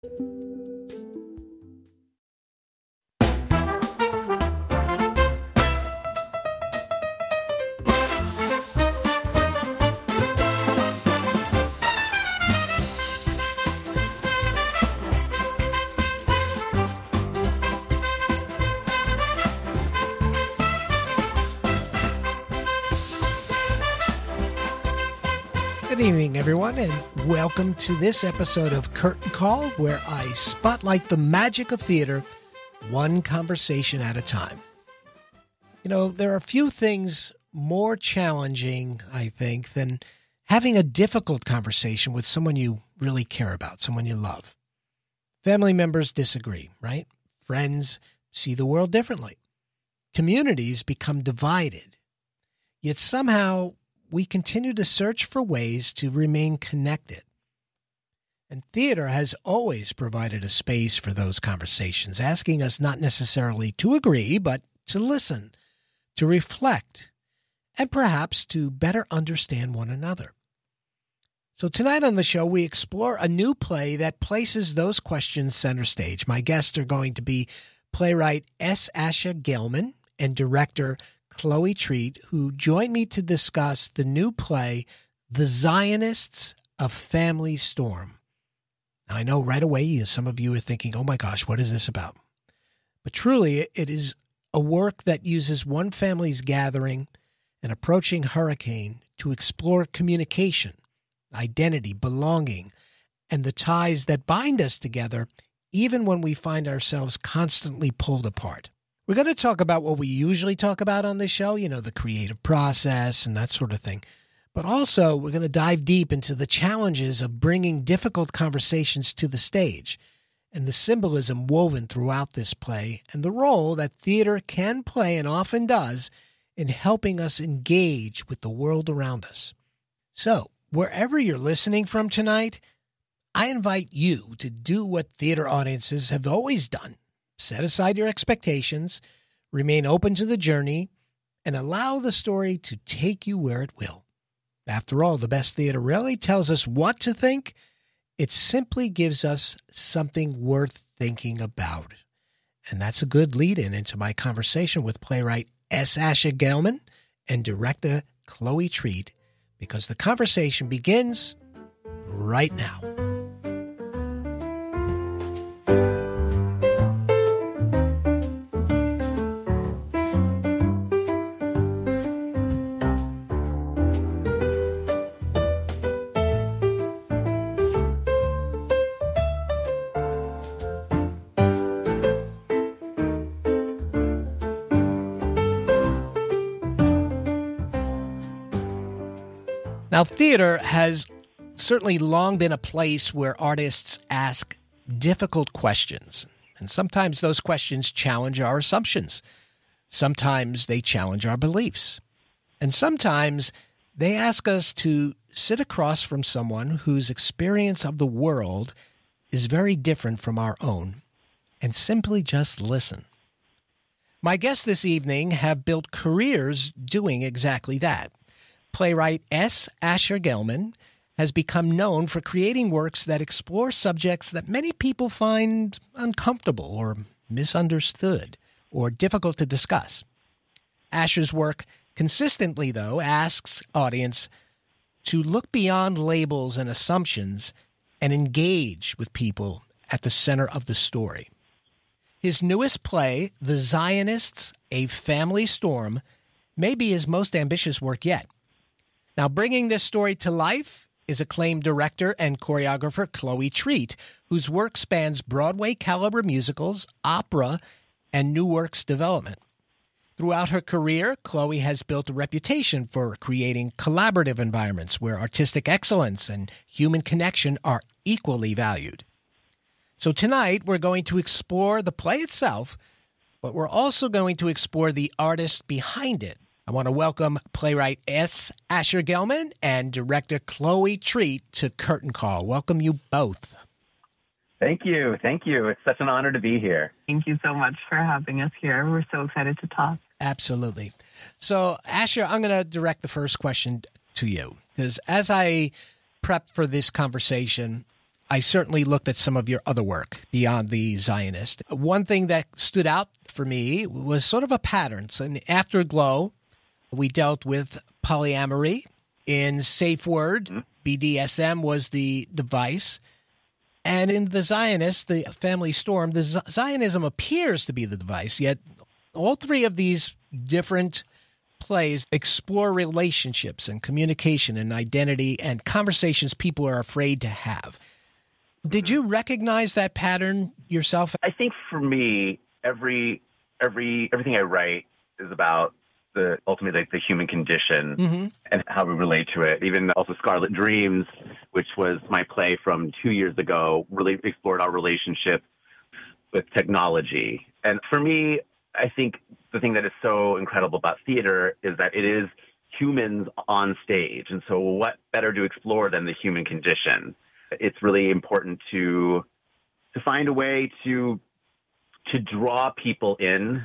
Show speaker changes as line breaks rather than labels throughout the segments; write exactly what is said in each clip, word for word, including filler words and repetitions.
Good evening, everyone, and welcome to this episode of Curtain Call, where I spotlight the magic of theater, one conversation at a time. You know, there are few things more challenging, I think, than having a difficult conversation with someone you really care about, someone you love. Family members disagree, right? Friends see the world differently. Communities become divided. Yet somehow we continue to search for ways to remain connected. And theater has always provided a space for those conversations, asking us not necessarily to agree, but to listen, to reflect, and perhaps to better understand one another. So tonight on the show, we explore a new play that places those questions center stage. My guests are going to be playwright S. Asha Gelman and director Chloe Treat, who joined me to discuss the new play, The Zionists of Family Storm. Now, I know right away some of you are thinking, oh my gosh, what is this about? But truly, it is a work that uses one family's gathering and approaching hurricane to explore communication, identity, belonging, and the ties that bind us together, even when we find ourselves constantly pulled apart. We're going to talk about what we usually talk about on this show, you know, the creative process and that sort of thing. But also, we're going to dive deep into the challenges of bringing difficult conversations to the stage and the symbolism woven throughout this play and the role that theater can play and often does in helping us engage with the world around us. So, wherever you're listening from tonight, I invite you to do what theater audiences have always done. Set aside your expectations, remain open to the journey, and allow the story to take you where it will. After all, the best theater rarely tells us what to think. It simply gives us something worth thinking about. And that's a good lead-in into my conversation with playwright S. Asha Gelman and director Chloe Treat, because the conversation begins right now. Now, theater has certainly long been a place where artists ask difficult questions. And sometimes those questions challenge our assumptions. Sometimes they challenge our beliefs. And sometimes they ask us to sit across from someone whose experience of the world is very different from our own and simply just listen. My guests this evening have built careers doing exactly that. Playwright S. Asha Gelman has become known for creating works that explore subjects that many people find uncomfortable or misunderstood or difficult to discuss. Asha's work consistently, though, asks audience to look beyond labels and assumptions and engage with people at the center of the story. His newest play, The Zionists, A Family Storm, may be his most ambitious work yet. Now, bringing this story to life is acclaimed director and choreographer Chloe Treat, whose work spans Broadway-caliber musicals, opera, and new works development. Throughout her career, Chloe has built a reputation for creating collaborative environments where artistic excellence and human connection are equally valued. So tonight, we're going to explore the play itself, but we're also going to explore the artist behind it. I want to welcome playwright S. Asha Gelman and director Chloe Treat to Curtain Call. Welcome you both.
Thank you. Thank you. It's such an honor to be here.
Thank you so much for having us here. We're so excited to talk.
Absolutely. So, Asha, I'm going to direct the first question to you, because as I prep for this conversation, I certainly looked at some of your other work beyond the Zionist. One thing that stood out for me was sort of a pattern. So in Afterglow, we dealt with polyamory. In Safe Word, B D S M was the device. And in the Zionist, the Family Storm, the Z- Zionism appears to be the device, yet all three of these different plays explore relationships and communication and identity and conversations people are afraid to have. Did you recognize that pattern yourself?
I think for me, every every everything I write is about the ultimately like the human condition mm-hmm. and how we relate to it. Even also Scarlet Dreams, which was my play from two years ago, really explored our relationship with technology. And for me, I think the thing that is so incredible about theater is that it is humans on stage. And so what better to explore than the human condition? It's really important to to find a way to to draw people in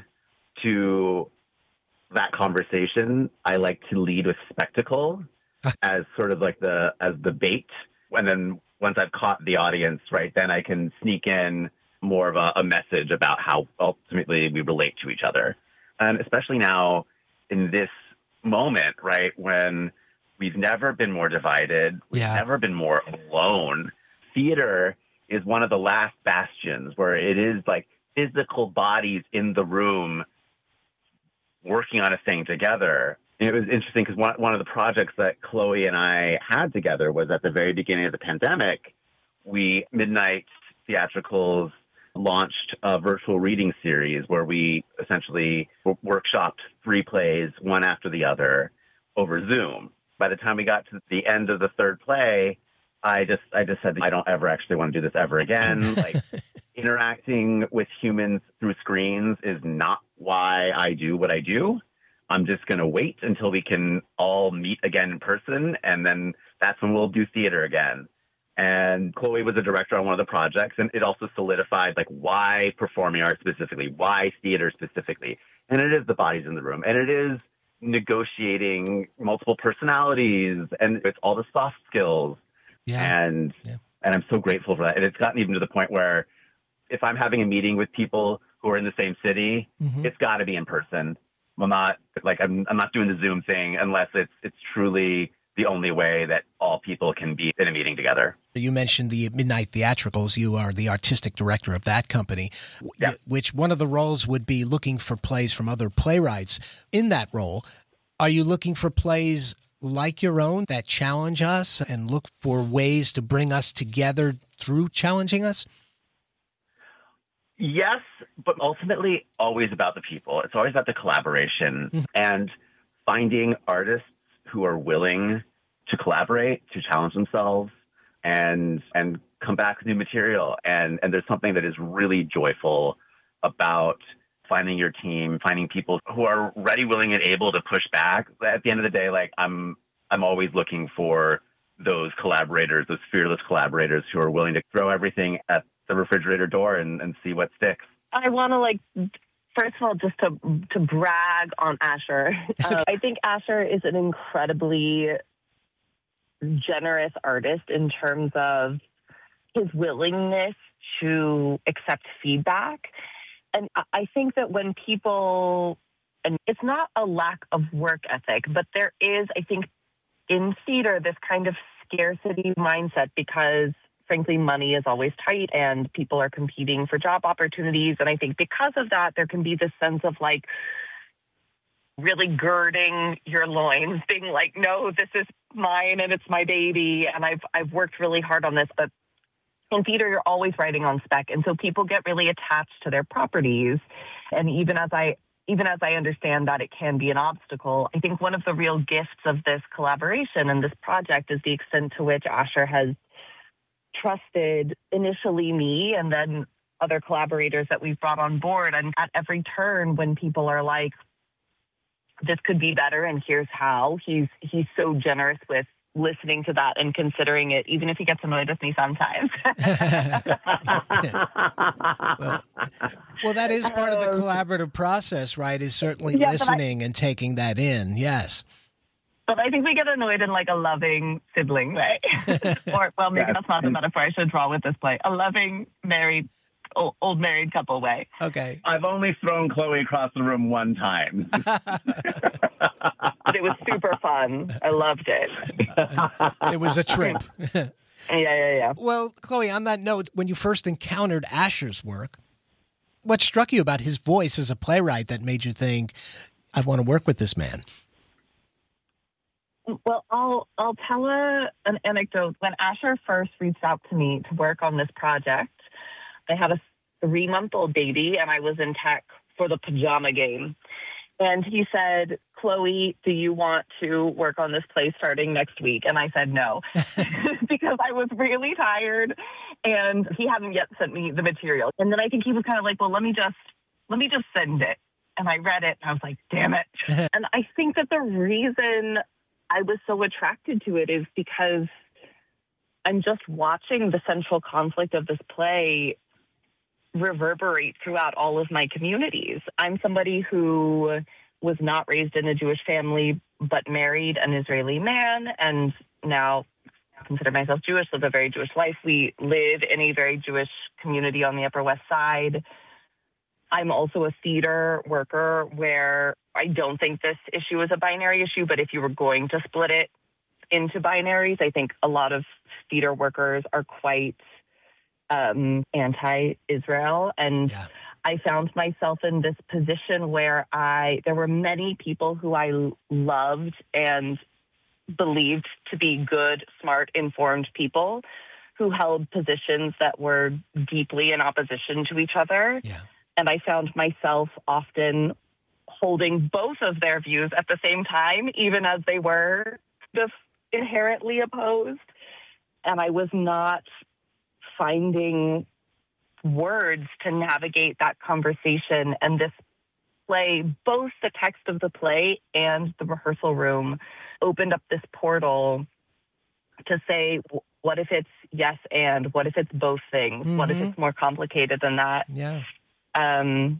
to that conversation. I like to lead with spectacle as sort of like the as the bait. And then once I've caught the audience, right, then I can sneak in more of a, a message about how ultimately we relate to each other. And especially now in this moment, right, when we've never been more divided, we've
yeah.
never been more alone. Theater is one of the last bastions where it is like physical bodies in the room working on a thing together. It was interesting because one, one of the projects that Chloe and I had together was at the very beginning of the pandemic, we, Midnight Theatricals, launched a virtual reading series where we essentially workshopped three plays, one after the other, over Zoom. By the time we got to the end of the third play, I just I just said, I don't ever actually want to do this ever again. Like, interacting with humans through screens is not why I do what I do. I'm just going to wait until we can all meet again in person, and then that's when we'll do theater again. And Chloe was a director on one of the projects, and it also solidified, like, why performing arts specifically, why theater specifically. And it is the bodies in the room, and it is negotiating multiple personalities, and it's all the soft skills. Yeah. And yeah. and I'm so grateful for that. And it's gotten even to the point where if I'm having a meeting with people who are in the same city, mm-hmm. it's got to be in person. I'm not like I'm I'm not doing the Zoom thing unless it's it's truly the only way that all people can be in a meeting together.
You mentioned the Midnight Theatricals. You are the artistic director of that company, yeah. which one of the roles would be looking for plays from other playwrights. In that role, are you looking for plays like your own that challenge us and look for ways to bring us together through challenging us?
Yes, but ultimately always about the people. It's always about the collaboration mm-hmm. and finding artists who are willing to collaborate, to challenge themselves, and and come back with new material. And, and there's something that is really joyful about finding your team, finding people who are ready, willing, and able to push back. At the end of the day, like I'm I'm always looking for those collaborators, those fearless collaborators who are willing to throw everything at the refrigerator door and, and see what sticks.
I want to, like, first of all, just to to brag on Asher. Uh, I think Asher is an incredibly generous artist in terms of his willingness to accept feedback. And I think that when people, and it's not a lack of work ethic, but there is, I think, in theater, this kind of scarcity mindset because, frankly, money is always tight and people are competing for job opportunities. And I think because of that, there can be this sense of, like, really girding your loins, being like, no, this is mine and it's my baby. And I've I've worked really hard on this. But in theater, you're always writing on spec. And so people get really attached to their properties. And even as I even as I understand that it can be an obstacle, I think one of the real gifts of this collaboration and this project is the extent to which Asher has trusted initially me and then other collaborators that we've brought on board. And at every turn when people are like, this could be better and here's how, he's he's so generous with listening to that and considering it, even if he gets annoyed with me sometimes.
well, well, that is part of the collaborative process, right, is certainly
yeah,
listening I, and taking that in, yes.
But I think we get annoyed in like a loving sibling way. Or, well, maybe
Yes.
that's not the metaphor I should draw with this play. A loving, married, old, old married couple way.
Okay.
I've only thrown Chloe across the room one time.
But it was super fun. I loved it.
It was a trip.
Yeah, yeah, yeah.
Well, Chloe, on that note, when you first encountered Asher's work, what struck you about his voice as a playwright that made you think, I want to work with this man?
Well, I'll I'll tell a, an anecdote. When Asher first reached out to me to work on this project, I had a three-month-old baby, and I was in tech for the pajama game. And he said, Chloe, do you want to work on this play starting next week? And I said no, because I was really tired, and he hadn't yet sent me the material. And then I think he was kind of like, well, let me just let me just send it. And I read it, and I was like, damn it. And I think that the reason I was so attracted to it is because I'm just watching the central conflict of this play reverberate throughout all of my communities. I'm somebody who was not raised in a Jewish family, but married an Israeli man, and now consider myself Jewish, live a very Jewish life. We live in a very Jewish community on the Upper West Side. I'm also a theater worker where I don't think this issue is a binary issue, but if you were going to split it into binaries, I think a lot of theater workers are quite um, anti-Israel. And
Yeah.
I found myself in this position where I there were many people who I loved and believed to be good, smart, informed people who held positions that were deeply in opposition to each other.
Yeah.
And I found myself often holding both of their views at the same time, even as they were just inherently opposed. And I was not finding words to navigate that conversation. And this play, both the text of the play and the rehearsal room, opened up this portal to say, what if it's yes and? What if it's both things? Mm-hmm. What if it's more complicated than that?
Yeah.
Um,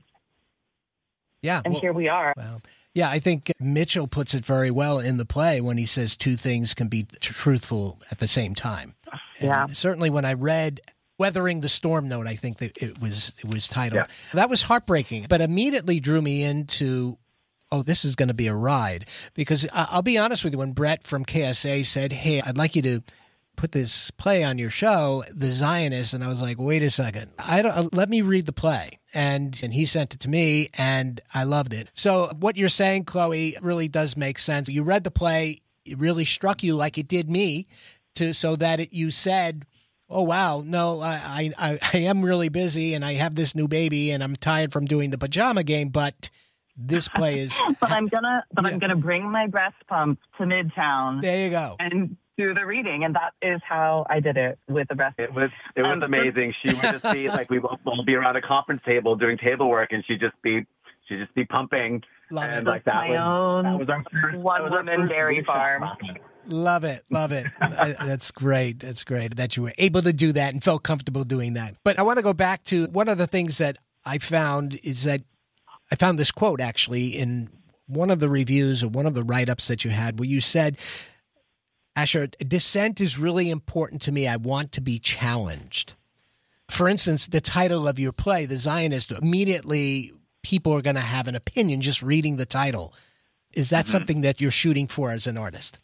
yeah.
And
well,
here we are.
Well, yeah, I think Mitchell puts it very well in the play when he says two things can be t- truthful at the same time. And
yeah.
certainly when I read Weathering the Storm Note, I think that it was it was titled.
Yeah.
That was heartbreaking, but immediately drew me into, oh, this is going to be a ride. Because I- I'll be honest with you, when Brett from K S A said, hey, I'd like you to put this play on your show, The Zionist, and I was like, wait a second, I don't, uh, let me read the play. And and he sent it to me, and I loved it. So what you're saying, Chloe, really does make sense. You read the play, it really struck you like it did me, to so that it, you said, oh, wow, no, I, I, I am really busy, and I have this new baby, and I'm tired from doing the pajama game, but this play is...
but I'm gonna, but
Yeah.
I'm gonna bring my breast pump to Midtown.
There you go.
And do the reading, and that is how I did it with the breast.
It was it was
Um,
amazing. She would just be like, we would all be around a conference table doing table work, and she'd just be she'd just be pumping.
Love
and
it.
like that
My
was
own
that was our first
one
that was our
woman
first
dairy
workshop.
farm.
Love it. Love it. Uh, That's great. That's great that you were able to do that and felt comfortable doing that. But I want to go back to one of the things that I found is that I found this quote actually in one of the reviews or one of the write-ups that you had where you said, Asher, dissent is really important to me. I want to be challenged. For instance, the title of your play, The Zionist, immediately people are going to have an opinion just reading the title. Is that mm-hmm. something that you're shooting for as an artist?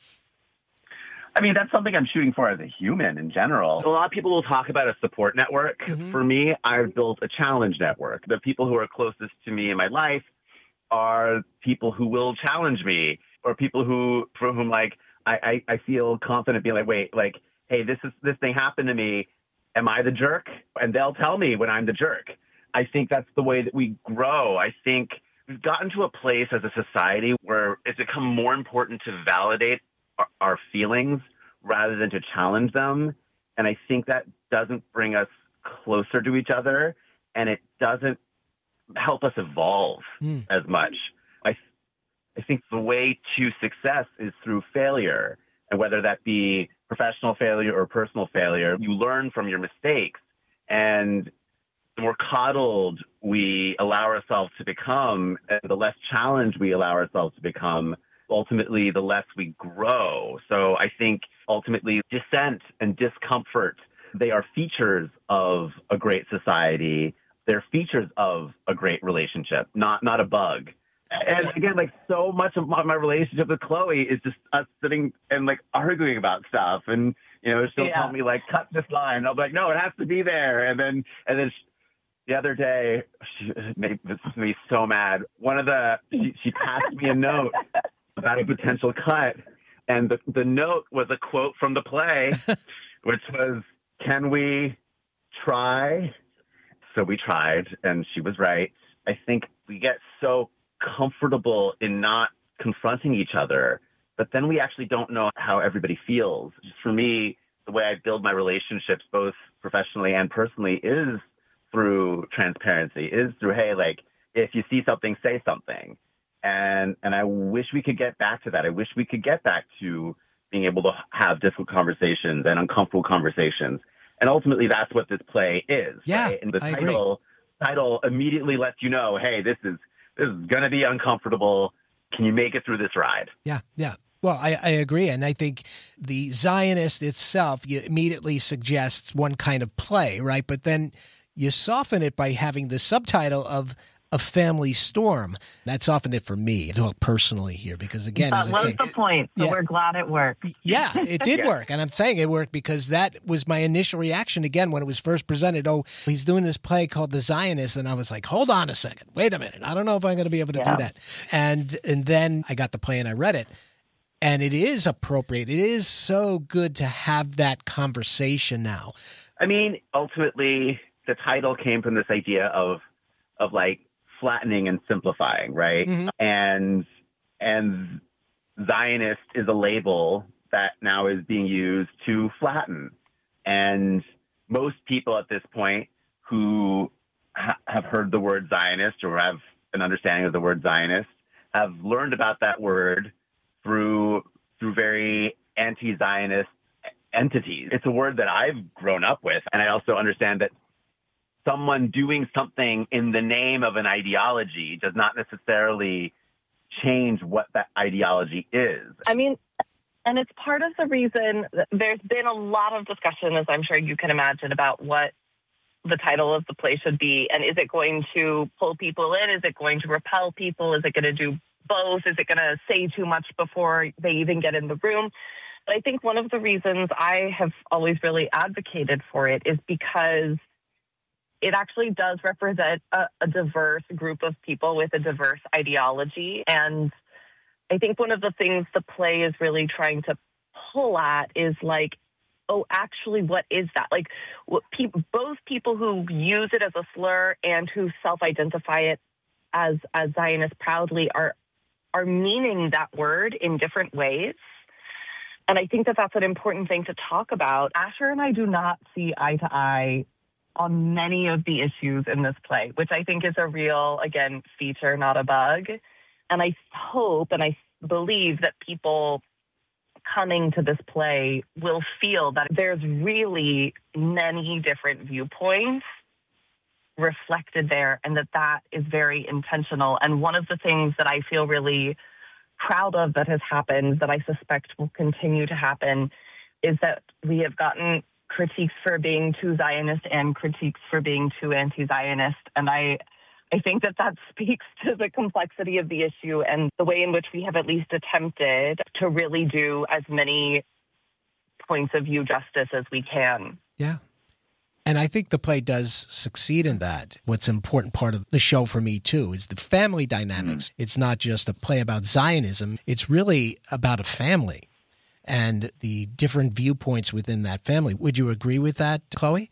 I mean, that's something I'm shooting for as a human in general. A lot of people will talk about a support network. Mm-hmm. For me, I've built a challenge network. The people who are closest to me in my life are people who will challenge me, or people who, for whom, like, I, I, I feel confident being like, wait, like, hey, this is this thing happened to me. Am I the jerk? And they'll tell me when I'm the jerk. I think that's the way that we grow. I think we've gotten to a place as a society where it's become more important to validate our, our feelings rather than to challenge them. And I think that doesn't bring us closer to each other, and it doesn't help us evolve mm. as much. I I think the way to success is through failure, and whether that be professional failure or personal failure, you learn from your mistakes. And the more coddled we allow ourselves to become, and the less challenged we allow ourselves to become, ultimately the less we grow. So I think ultimately dissent and discomfort, they are features of a great society. They're features of a great relationship, not not a bug. And again, like so much of my, my relationship with Chloe is just us sitting and like arguing about stuff. And, you know, she'll
yeah.
tell me like, cut this line. I'll be like, no, it has to be there. And then, and then she, the other day, she made this made me so mad. One of the, she, she passed me a note about a potential cut. And the, the note was a quote from the play, which was, can we try? So we tried, and she was right. I think we get so comfortable in not confronting each other, but then we actually don't know how everybody feels. Just for me, the way I build my relationships, both professionally and personally, is through transparency, is through, hey, like, if you see something, say something. And and I wish we could get back to that. I wish we could get back to being able to have difficult conversations and uncomfortable conversations. And ultimately, that's what this play is.
Yeah,
right? And the
I
title
agree.
title immediately lets you know, hey, this is this is going to be uncomfortable. Can you make it through this ride?
Yeah, yeah. Well, I, I agree. And I think the Zionist itself you immediately suggests one kind of play, right? But then you soften it by having the subtitle of A Family Storm. That softened it for me, I talk personally here, because again,
That
as I
was
said,
the point. So
yeah.
we're glad it worked.
Yeah, it did
Yeah.
work. And I'm saying it worked because that was my initial reaction again when it was first presented. Oh, he's doing this play called The Zionist. And I was like, hold on a second. Wait a minute. I don't know if I'm going to be able to
Yeah.
do that. And and then I got the play and I read it. And it is appropriate. It is so good to have that conversation now.
I mean, ultimately, the title came from this idea of of like flattening and simplifying, right?
Mhm.
And and Zionist is a label that now is being used to flatten. And most people at this point who ha- have heard the word Zionist or have an understanding of the word Zionist have learned about that word through through very anti-Zionist entities. It's a word that I've grown up with, and I also understand that someone doing something in the name of an ideology does not necessarily change what that ideology is.
I mean, and it's part of the reason that there's been a lot of discussion, as I'm sure you can imagine, about what the title of the play should be. And is it going to pull people in? Is it going to repel people? Is it going to do both? Is it going to say too much before they even get in the room? But I think one of the reasons I have always really advocated for it is because it actually does represent a, a diverse group of people with a diverse ideology. And I think one of the things the play is really trying to pull at is like, oh, actually, what is that? Like, what pe- both people who use it as a slur and who self-identify it as, as Zionist proudly are are meaning that word in different ways. And I think that that's an important thing to talk about. Asher and I do not see eye to eye on many of the issues in this play, which I think is a real, again, feature, not a bug. And I hope and I believe that people coming to this play will feel that there's really many different viewpoints reflected there, and that that is very intentional. And one of the things that I feel really proud of that has happened, that I suspect will continue to happen, is that we have gotten critiques for being too Zionist and critiques for being too anti-Zionist. And I I think that that speaks to the complexity of the issue and the way in which we have at least attempted to really do as many points of view justice as we can.
Yeah. And I think the play does succeed in that. What's an important part of the show for me, too, is the family dynamics. Mm. It's not just a play about Zionism. It's really about a family and the different viewpoints within that family. Would you agree with that, Chloe?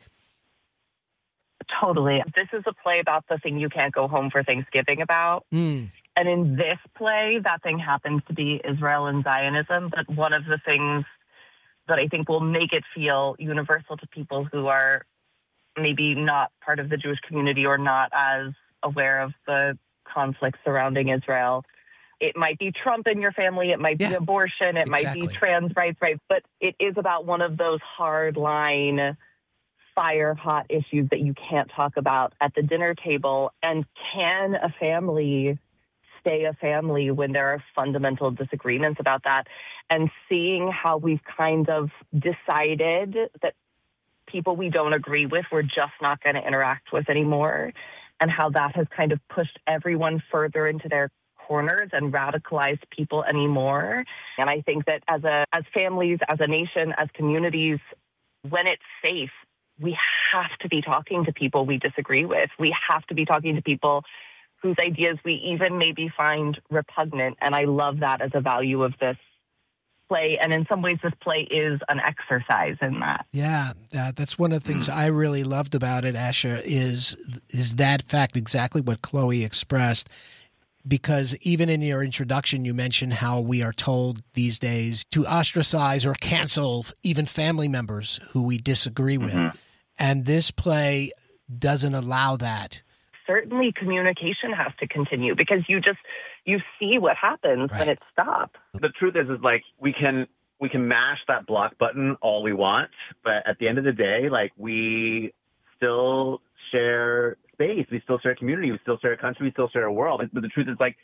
Totally. This is a play about the thing you can't go home for Thanksgiving about.
Mm.
And in this play, that thing happens to be Israel and Zionism. But one of the things that I think will make it feel universal to people who are maybe not part of the Jewish community or not as aware of the conflict surrounding Israel. It might be Trump in your family. It might
yeah,
be abortion. It
exactly.
might be trans rights, right? But it is about one of those hard line, fire hot issues that you can't talk about at the dinner table. And can a family stay a family when there are fundamental disagreements about that. And seeing how we've kind of decided that people we don't agree with, we're just not going to interact with anymore, and how that has kind of pushed everyone further into their corners and radicalized people anymore. And I think that as a as families, as a nation, as communities, when it's safe, we have to be talking to people we disagree with. We have to be talking to people whose ideas we even maybe find repugnant. And I love that as a value of this play. And in some ways, this play is an exercise in that.
Yeah, uh, that's one of the things I really loved about it, Asher, is is that fact, exactly what Chloe expressed. Because even in your introduction, you mentioned how we are told these days to ostracize or cancel even family members who we disagree with. Mm-hmm. And this play doesn't allow that.
Certainly communication has to continue, because you just, you see what happens right. when it stops.
The truth is, is like, we can, we can mash that block button all we want, but at the end of the day, like, we still share space, we still share a community, we still share a country, we still share a world. But the truth is, like,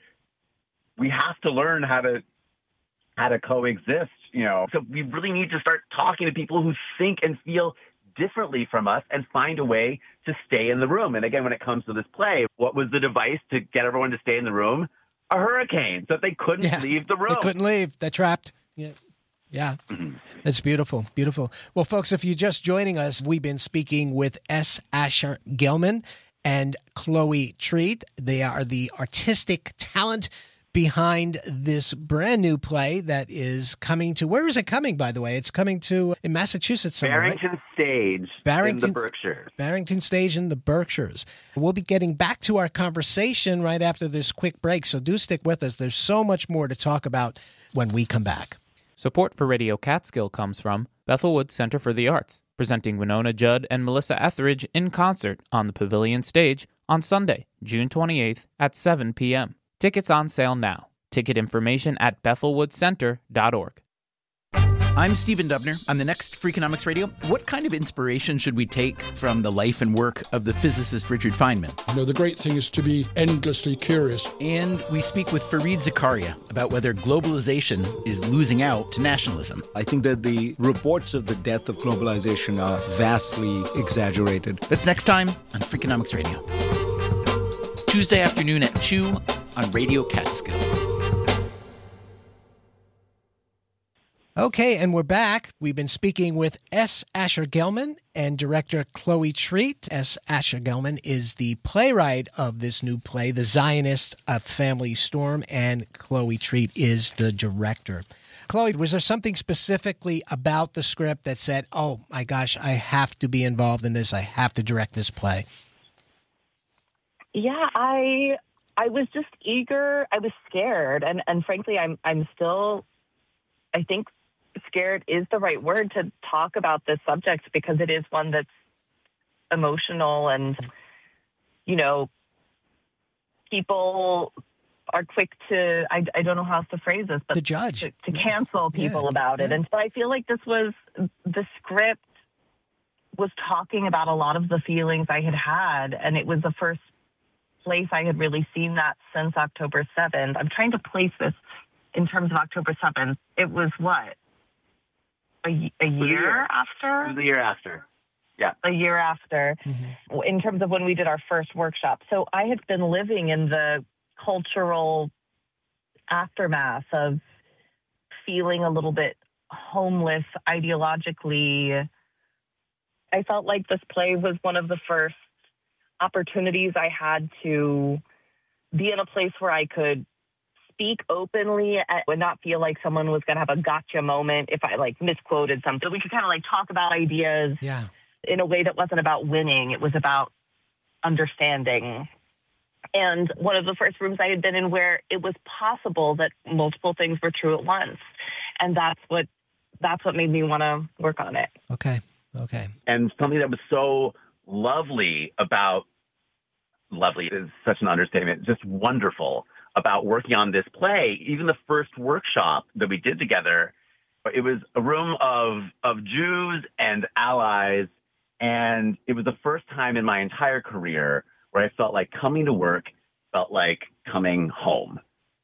we have to learn how to, how to coexist, you know? So we really need to start talking to people who think and feel differently from us and find a way to stay in the room. And again, when it comes to this play, what was the device to get everyone to stay in the room? A hurricane, so that they couldn't yeah, leave the room.
They couldn't leave. They're trapped. Yeah. Yeah. Mm-hmm. That's beautiful. Beautiful. Well, folks, if you're just joining us, we've been speaking with S. Asher Gelman and Chloe Treat. They are the artistic talent behind this brand new play that is coming to, where is it coming, by the way? It's coming to in Massachusetts somewhere,
Barrington
right?
Stage
Barrington,
in the Berkshires.
Barrington Stage in the Berkshires. We'll be getting back to our conversation right after this quick break, so do stick with us. There's so much more to talk about when we come back.
Support for Radio Catskill comes from Bethelwood Center for the Arts, presenting Winona Judd and Melissa Etheridge in concert on the Pavilion Stage on Sunday, June twenty-eighth at seven p.m. Tickets on sale now. Ticket information at bethelwood center dot org.
I'm Stephen Dubner. On the next Freakonomics Radio, what kind of inspiration should we take from the life and work of the physicist Richard Feynman?
You know, the great thing is to be endlessly curious.
And we speak with Fareed Zakaria about whether globalization is losing out to nationalism.
I think that the reports of the death of globalization are vastly exaggerated.
That's next time on Freakonomics Radio. Tuesday afternoon at two on Radio Catskill.
Okay, and we're back. We've been speaking with S. Asher Gelman and director Chloe Treat. S. Asher Gelman is the playwright of this new play, The Zionist of Family Storm, and Chloe Treat is the director. Chloe, was there something specifically about the script that said, oh my gosh, I have to be involved in this, I have to direct this play?
Yeah, I I was just eager. I was scared, and and frankly, I'm I'm still, I think, scared is the right word to talk about this subject, because it is one that's emotional, and you know, people are quick to I, I don't know how else to phrase this, but
to judge,
to, to cancel people yeah, about it, yeah. And so I feel like this was the script was talking about a lot of the feelings I had had, and it was the first place I had really seen that since October seventh. I'm trying to place this in terms of October seventh. It was what? A, a year, year after?
It was a year after. Yeah.
A year after, mm-hmm. in terms of when we did our first workshop. So I had been living in the cultural aftermath of feeling a little bit homeless ideologically. I felt like this play was one of the first opportunities I had to be in a place where I could speak openly and not feel like someone was going to have a gotcha moment if I like misquoted something. We could kind of like talk about ideas
yeah.
in a way that wasn't about winning. It was about understanding. And one of the first rooms I had been in where it was possible that multiple things were true at once. And that's what that's what made me want to work on it.
Okay. Okay.
And something that was so lovely about, lovely is such an understatement, just wonderful about working on this play. Even the first workshop that we did together, it was a room of, of Jews and allies. And it was the first time in my entire career where I felt like coming to work felt like coming home.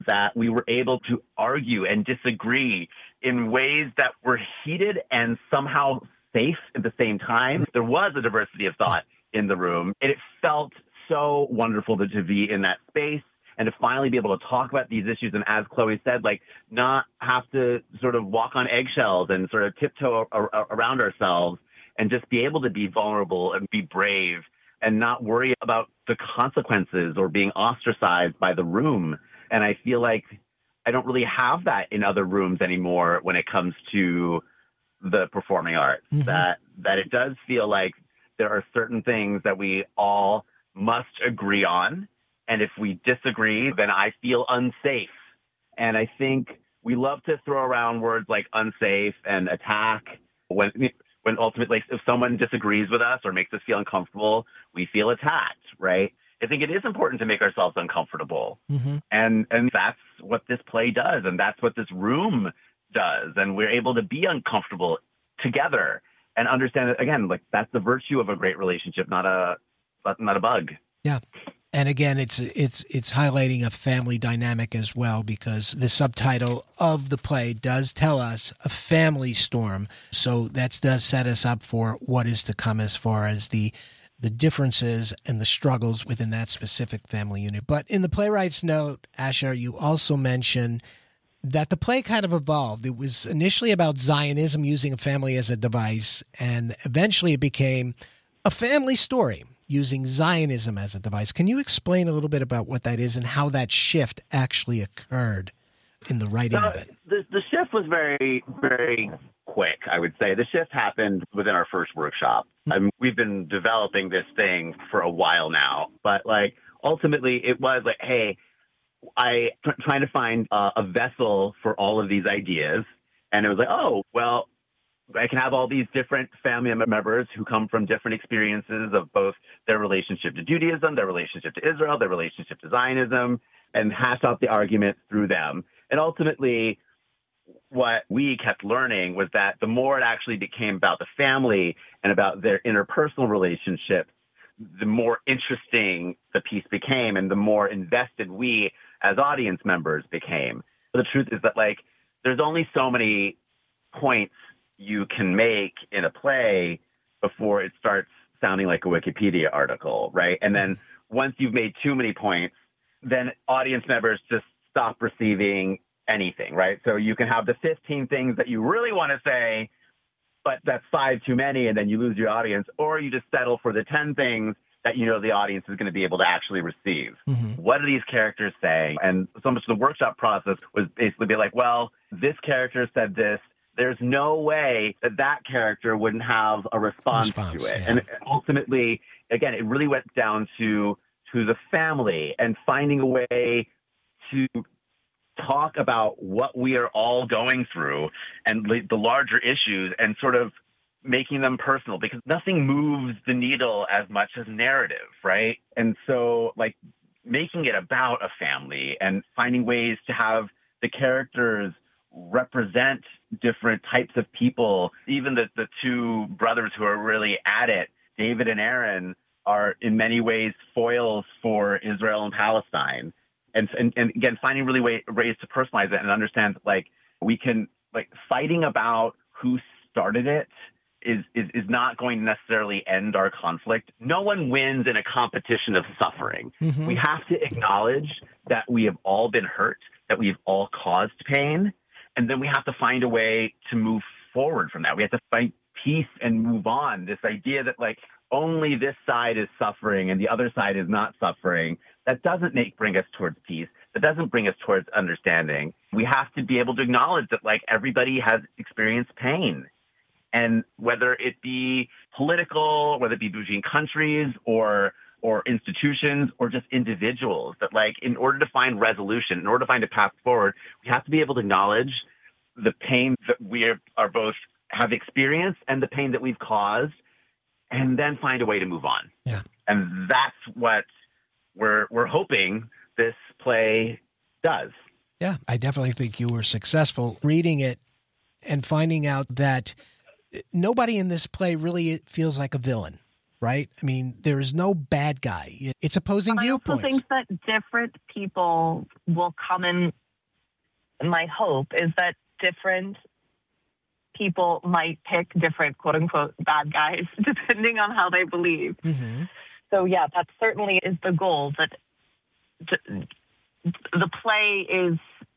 that we were able to argue and disagree in ways that were heated and somehow safe at the same time. There was a diversity of thought in the room, and it felt so wonderful to, to be in that space and to finally be able to talk about these issues. And as Chloe said, like, not have to sort of walk on eggshells and sort of tiptoe ar- around ourselves, and just be able to be vulnerable and be brave and not worry about the consequences or being ostracized by the room. And I feel like I don't really have that in other rooms anymore when it comes to the performing arts, mm-hmm. that, that it does feel like there are certain things that we all must agree on. And if we disagree, then I feel unsafe. And I think we love to throw around words like unsafe and attack when, when ultimately if someone disagrees with us or makes us feel uncomfortable, we feel attacked, right? I think it is important to make ourselves uncomfortable. Mm-hmm. And and that's what this play does, and that's what this room does. And we're able to be uncomfortable together and understand that, again, like, that's the virtue of a great relationship, not a not a bug.
Yeah. And again, it's it's it's highlighting a family dynamic as well, because the subtitle of the play does tell us a family storm. So that does set us up for what is to come as far as the the differences and the struggles within that specific family unit. But in the playwright's note, Asher, you also mentioned that the play kind of evolved. It was initially about Zionism using a family as a device, and eventually it became a family story using Zionism as a device. Can you explain a little bit about what that is and how that shift actually occurred in the writing
uh,
of it?
The, the shift was very, very quick, I would say. The shift happened within our first workshop. I mean, we've been developing this thing for a while now, but like ultimately it was like, hey, I tr- trying to find uh, a vessel for all of these ideas. And it was like, oh, well, I can have all these different family members who come from different experiences of both their relationship to Judaism, their relationship to Israel, their relationship to Zionism, and hash out the arguments through them. And ultimately, what we kept learning was that the more it actually became about the family and about their interpersonal relationships, the more interesting the piece became and the more invested we as audience members became. But the truth is that, like, there's only so many points you can make in a play before it starts sounding like a Wikipedia article, right? And then once you've made too many points, then audience members just stop receiving anything, right? So you can have the fifteen things that you really want to say, but that's five too many, and then you lose your audience, or you just settle for the ten things that you know the audience is going to be able to actually receive. Mm-hmm. What are these characters saying? And so much of the workshop process was basically be like, well, this character said this. There's no way that that character wouldn't have a response, response to it. Yeah. And ultimately, again, it really went down to to the family and finding a way to talk about what we are all going through and the larger issues and sort of making them personal, because nothing moves the needle as much as narrative, right? And so, like, making it about a family and finding ways to have the characters represent different types of people. Even the, the two brothers who are really at it, David and Aaron, are in many ways foils for Israel and Palestine. And, and, and again, finding really way, ways to personalize it and understand that, like, we can, like, fighting about who started it is, is, is not going to necessarily end our conflict. No one wins in a competition of suffering. Mm-hmm. We have to acknowledge that we have all been hurt, that we've all caused pain, and then we have to find a way to move forward from that. We have to find peace and move on. This idea that, like, only this side is suffering and the other side is not suffering, that doesn't make bring us towards peace. That doesn't bring us towards understanding. We have to be able to acknowledge that, like, everybody has experienced pain. And whether it be political, whether it be between countries or or institutions or just individuals, that, like, in order to find resolution, in order to find a path forward, we have to be able to acknowledge the pain that we are, are both have experienced and the pain that we've caused, and then find a way to move on.
Yeah.
And that's what we're we're hoping this play does.
Yeah, I definitely think you were successful reading it and finding out that nobody in this play really feels like a villain. right? I mean, there is no bad guy. It's opposing
but
viewpoints.
I also think that different people will come in. My hope is that different people might pick different quote unquote bad guys depending on how they believe.
Mm-hmm.
So yeah, that certainly is the goal. That the, the play is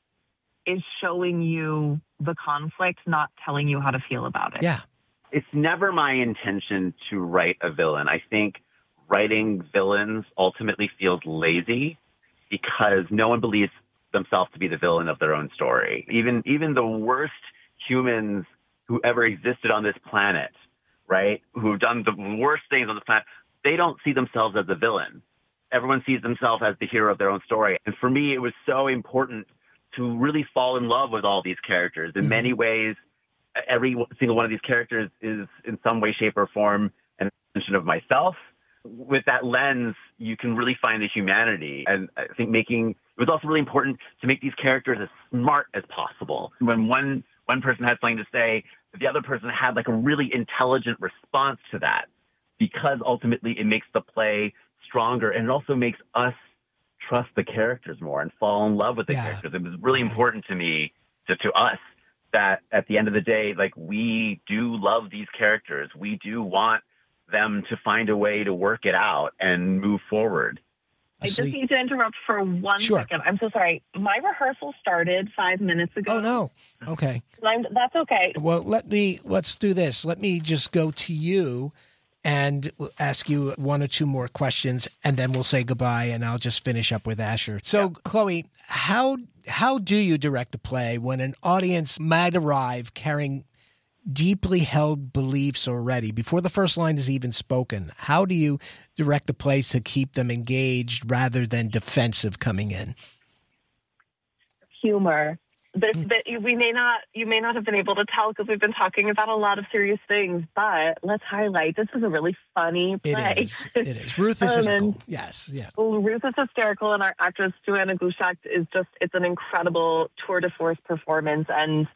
is showing you the conflict, not telling you how to feel about it.
Yeah.
It's never my intention to write a villain. I think writing villains ultimately feels lazy because no one believes themselves to be the villain of their own story. Even even the worst humans who ever existed on this planet, right, who've done the worst things on the planet, they don't see themselves as a villain. Everyone sees themselves as the hero of their own story. And for me, it was so important to really fall in love with all these characters. In mm-hmm. many ways, every single one of these characters is in some way, shape, or form an extension of myself. With that lens, you can really find the humanity. And I think making, it was also really important to make these characters as smart as possible. When one one person had something to say, the other person had like a really intelligent response to that, because ultimately it makes the play stronger, and it also makes us trust the characters more and fall in love with the yeah. characters. It was really important to me, to, to us, that at the end of the day, like, we do love these characters. We do want them to find a way to work it out and move forward.
I just need to interrupt for one
sure.
second. I'm so sorry. My rehearsal started five minutes ago.
Oh, no. Okay.
I'm, that's okay.
Well, let me, let's do this. Let me just go to you and ask you one or two more questions, and then we'll say goodbye, and I'll just finish up with Asher. So, yeah. Chloe, how how do you direct a play when an audience might arrive carrying deeply held beliefs already before the first line is even spoken? How do you direct the play to keep them engaged rather than defensive coming in?
Humor. This, that we may not, you may not have been able to tell because we've been talking about a lot of serious things, but let's highlight this is a really funny play.
It is. It is. Ruth is
um,
hysterical. Yes. Yeah.
Well, Ruth is hysterical, and our actress Joanna Glushak is just, it's an incredible tour de force performance. And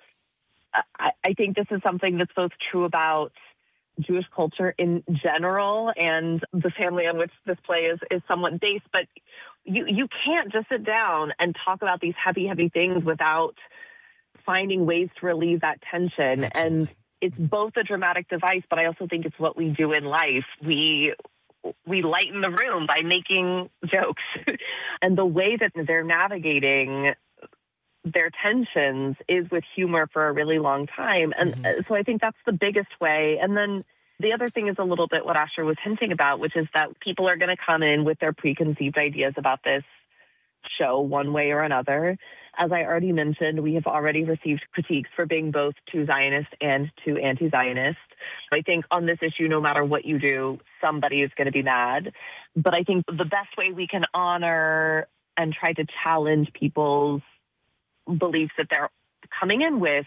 I, I think this is something that's both true about Jewish culture in general and the family on which this play is, is somewhat based, but you, you can't just sit down and talk about these heavy, heavy things without finding ways to relieve that tension. Absolutely. And it's both a dramatic device, but I also think it's what we do in life. We we lighten the room by making jokes. And the way that they're navigating their tensions is with humor for a really long time. And mm-hmm. so I think that's the biggest way. And then the other thing is a little bit what Asher was hinting about, which is that people are going to come in with their preconceived ideas about this show one way or another. As I already mentioned, we have already received critiques for being both too Zionist and too anti-Zionist. I think on this issue, no matter what you do, somebody is going to be mad. But I think the best way we can honor and try to challenge people's beliefs that they're coming in with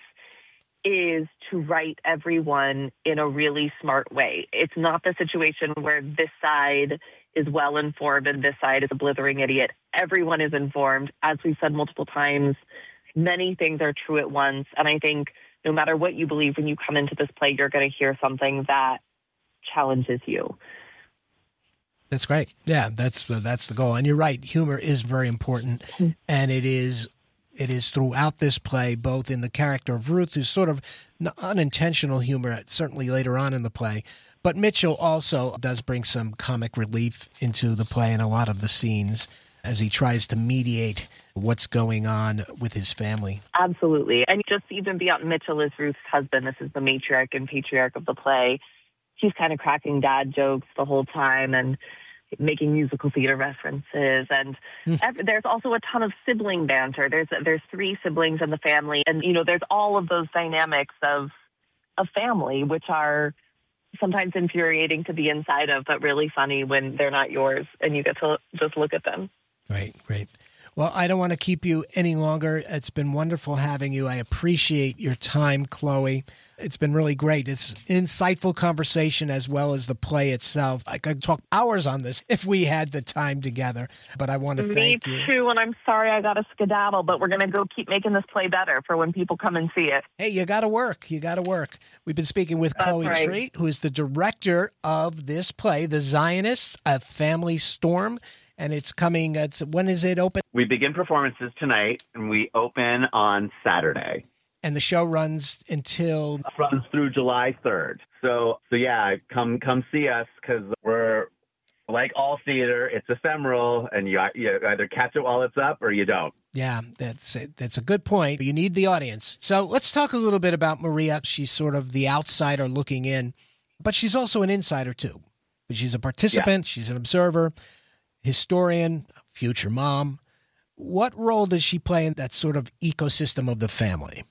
is to write everyone in a really smart way. It's not the situation where this side is well-informed and this side is a blithering idiot. Everyone is informed. As we've said multiple times, many things are true at once. And I think no matter what you believe, when you come into this play, you're going to hear something that challenges you.
That's great. Yeah, that's that's the goal. And you're right. Humor is very important. Mm-hmm. And it is It is throughout this play, both in the character of Ruth, who's sort of unintentional humor, certainly later on in the play. But Mitchell also does bring some comic relief into the play in a lot of the scenes as he tries to mediate what's going on with his family.
Absolutely. And just even beyond Mitchell is Ruth's husband. This is the matriarch and patriarch of the play. He's kind of cracking dad jokes the whole time and making musical theater references. And every, there's also a ton of sibling banter. There's there's three siblings in the family. And, you know, there's all of those dynamics of a family, which are sometimes infuriating to be inside of, but really funny when they're not yours and you get to just look at them.
Right, right. Well, I don't want to keep you any longer. It's been wonderful having you. I appreciate your time, Chloe. It's been really great. It's an insightful conversation as well as the play itself. I could talk hours on this if we had the time together, but I want to
Me
thank you.
Me too, and I'm sorry I got to skedaddle, but we're going to go keep making this play better for when people come and see it.
Hey, you got to work. You got to work. We've been speaking with
That's
Chloe
right.
Treat, who is the director of this play, The Zionists, A Family Storm. And it's coming, it's, when is it open?
We begin performances tonight, and we open on Saturday.
And the show runs until...
Runs through July third. So, so yeah, come come see us, because we're, like all theater, it's ephemeral, and you, you either catch it while it's up or you don't.
Yeah, that's it. That's a good point. You need the audience. So let's talk a little bit about Maria. She's sort of the outsider looking in, but she's also an insider too. She's a participant. Yeah. She's an observer, historian, future mom. What role does she play in that sort of ecosystem of the family?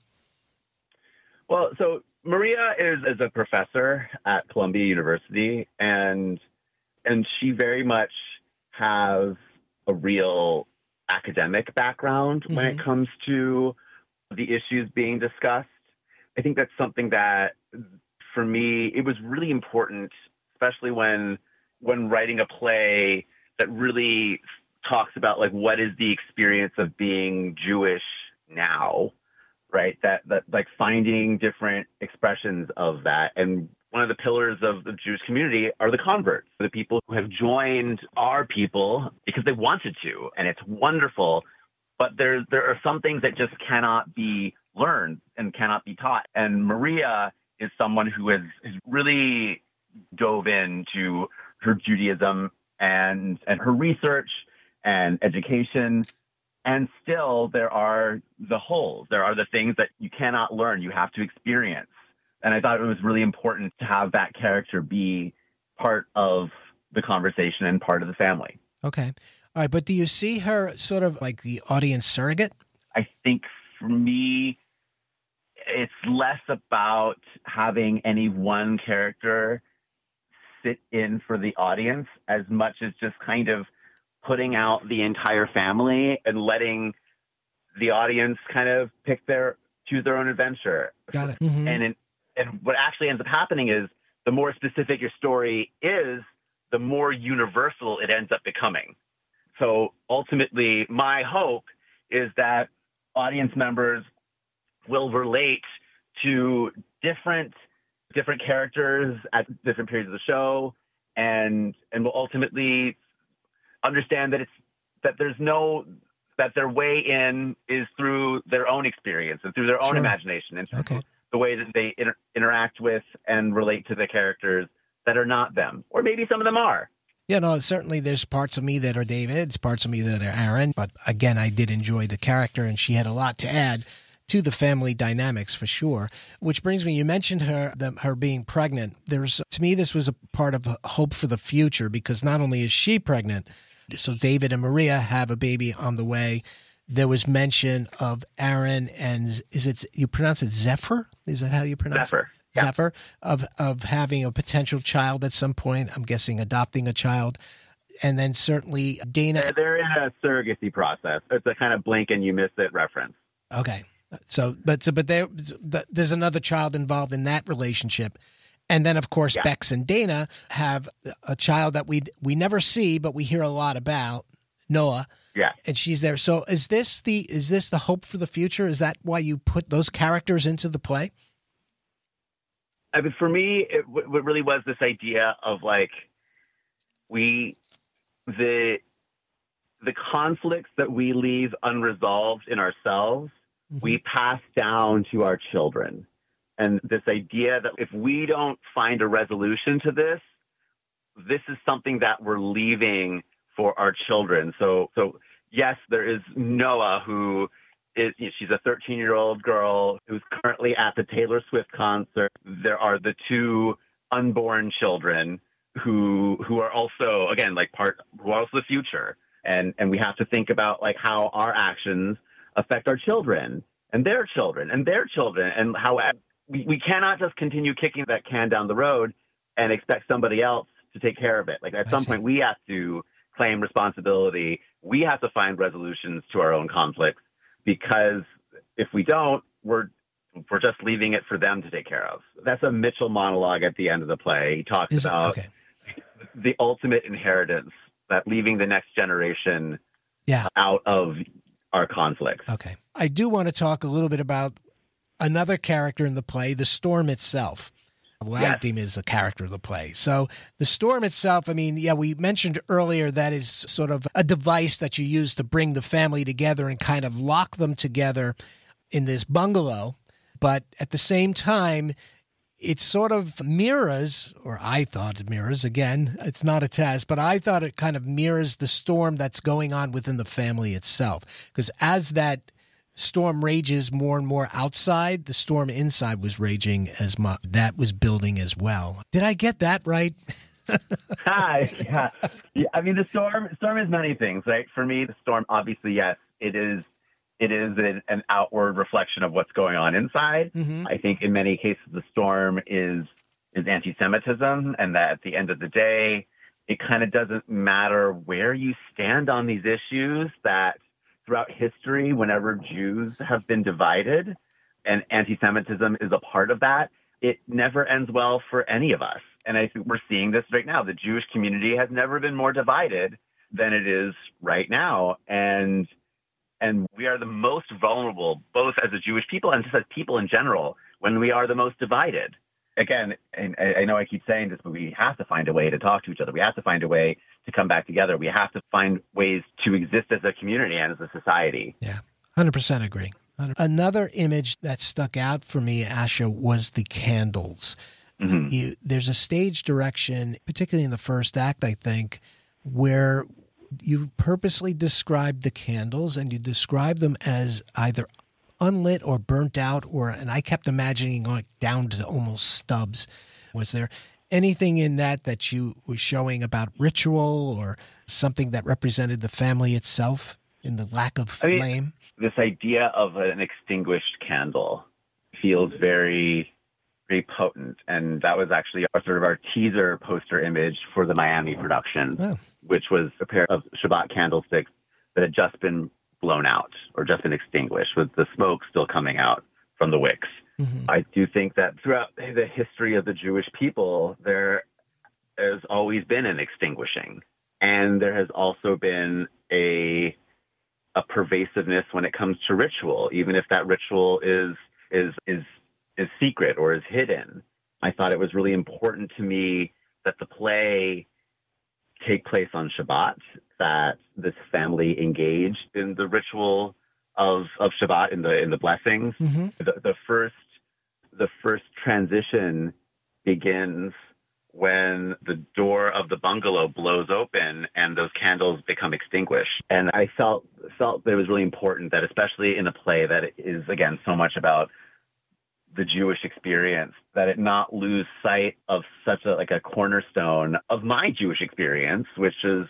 Well, so Maria is, is a professor at Columbia University, and and she very much has a real academic background mm-hmm. when it comes to the issues being discussed. I think that's something that, for me, it was really important, especially when when writing a play that really talks about, like, what is the experience of being Jewish now, right? That, that like, finding different expressions of that. And one of the pillars of the Jewish community are the converts, the people who have joined our people because they wanted to, and it's wonderful. But there, there are some things that just cannot be learned and cannot be taught. And Maria is someone who has, has really dove into her Judaism and and her research and education. And still, there are the holes. There are the things that you cannot learn. You have to experience. And I thought it was really important to have that character be part of the conversation and part of the family.
Okay. All right. But do you see her sort of like the audience surrogate?
I think for me, it's less about having any one character sit in for the audience as much as just kind of putting out the entire family and letting the audience kind of pick their, choose their own adventure.
Got it. Mm-hmm.
And in, and what actually ends up happening is the more specific your story is, the more universal it ends up becoming. So ultimately, my hope is that audience members will relate to different different characters at different periods of the show, and and will ultimately understand that it's that there's no that their way in is through their own experience and through their own
Sure.
imagination and through
Okay.
the way that they inter- interact with and relate to the characters that are not them, or maybe some of them are.
Yeah, no, certainly there's parts of me that are David, there's parts of me that are Aaron, but again, I did enjoy the character, and she had a lot to add to the family dynamics for sure. Which brings me, you mentioned her the, her being pregnant. There's to me, this was a part of hope for the future, because not only is she pregnant, so David and Maria have a baby on the way. There was mention of Aaron and is it you pronounce it Zephyr? Is that how you pronounce
Zephyr.
it?
Yeah.
Zephyr of of having a potential child at some point. I'm guessing adopting a child. And then certainly Dana.
They're, they're in a surrogacy process. It's a kind of blink and you miss it reference.
Okay. So, but so, but there, there's another child involved in that relationship. And then, of course,
Yeah.
Bex and Dana have a child that we we never see, but we hear a lot about, Noah.
Yeah.
And she's there. So is this the is this the hope for the future? Is that why you put those characters into the play?
I mean, for me, it, w- it really was this idea of like we the the conflicts that we leave unresolved in ourselves, mm-hmm. we pass down to our children. And this idea that if we don't find a resolution to this, this is something that we're leaving for our children. So, so yes, there is Noah, who is, you know, she's a thirteen-year-old girl who's currently at the Taylor Swift concert. There are the two unborn children who who are also, again, like part, who are also the future. And, and we have to think about like how our actions affect our children and their children and their children, and how we, we cannot just continue kicking that can down the road and expect somebody else to take care of it. Like at
I
some
see.
point we have to claim responsibility. We have to find resolutions to our own conflicts, because if we don't, we're we're just leaving it for them to take care of. That's a Mitchell monologue at the end of the play. He talks
Is it?
about
Okay.
the ultimate inheritance, that leaving the next generation
Yeah.
out of our conflicts.
Okay. I do want to talk a little bit about another character in the play, the storm itself. Wagdim is a character of the play. So the storm itself, I mean, yeah, we mentioned earlier that is sort of a device that you use to bring the family together and kind of lock them together in this bungalow. But at the same time, it sort of mirrors, or I thought it mirrors, again, it's not a test, but I thought it kind of mirrors the storm that's going on within the family itself. Because as that storm rages more and more outside, the storm inside was raging as much. That was building as well. Did I get that right?
Hi. Yeah. yeah. I mean, the storm, storm is many things, right? For me, the storm, obviously, yes, it is. It is an, an outward reflection of what's going on inside.
Mm-hmm.
I think in many cases, the storm is is anti-Semitism, and that at the end of the day, it kind of doesn't matter where you stand on these issues, that throughout history, whenever Jews have been divided, and anti-Semitism is a part of that, it never ends well for any of us. And I think we're seeing this right now. The Jewish community has never been more divided than it is right now. And And we are the most vulnerable, both as a Jewish people and just as people in general, when we are the most divided. Again, and I know I keep saying this, but we have to find a way to talk to each other. We have to find a way to come back together. We have to find ways to exist as a community and as a society.
Yeah, one hundred percent agree. Another image that stuck out for me, Asha, was the candles. Mm-hmm. You, there's a stage direction, particularly in the first act, I think, where you purposely described the candles, and you described them as either unlit or burnt out, or, and I kept imagining going down to almost stubs. Was there anything in that that you were showing about ritual or something that represented the family itself in the lack of
I mean,
flame?
This idea of an extinguished candle feels very, very potent. And that was actually our, sort of our teaser poster image for the Miami production. Oh. Which was a pair of Shabbat candlesticks that had just been blown out or just been extinguished, with the smoke still coming out from the wicks. Mm-hmm. I do think that throughout the history of the Jewish people, there has always been an extinguishing. And there has also been a a pervasiveness when it comes to ritual, even if that ritual is is is is secret or is hidden. I thought it was really important to me that the play take place on Shabbat, that this family engaged in the ritual of, of Shabbat, in the in the blessings. Mm-hmm. The, the first the first transition begins when the door of the bungalow blows open and those candles become extinguished. And I felt felt that it was really important that, especially in a play that is, again, so much about the Jewish experience, that it not lose sight of such a like a cornerstone of my Jewish experience, which is